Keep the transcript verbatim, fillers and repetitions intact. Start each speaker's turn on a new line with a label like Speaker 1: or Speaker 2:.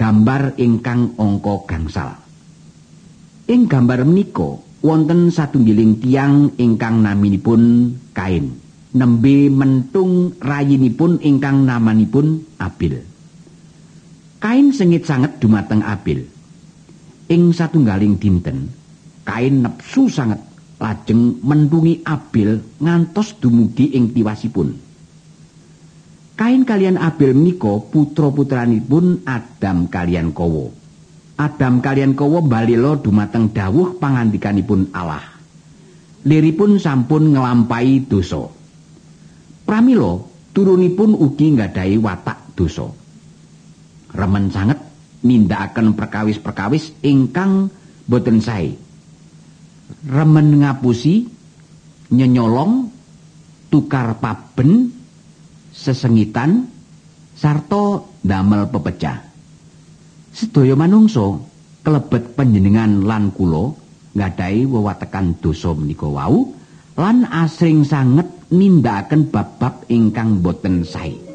Speaker 1: gambar ingkang angka gangsal. Ing gambar menika wonten satunggiling tiyang ingkang naminipun Kain, nembe mentung rayinipun ingkang namanipun Abil. Kain sengit sanget dumateng Abil. Ing satunggaling dinten, Kain nepsu sanget lajeng mentungi Abil ngantos dumugi ing tiwasipun. Kain kalian Abil menika putra-putranipun Adam kalian Kawa. Adam kalian Kawa balila dumateng dawuh pangandikanipun Allah. Liripun sampun nglampahi dosa. Pramila turunipun ugi nggadahi watak dosa. Remen sanget nindakaken perkawis-perkawis ingkang boten sae. Remen ngapusi, nyenyolong, tukar paben, sesengitan, sarta damel pepecah. Sedaya manungsa kelebet panjenengan lan kula nggadahi wewatekan dosa menika wau lan asring sanget nindakaken bab-bab ingkang boten sae.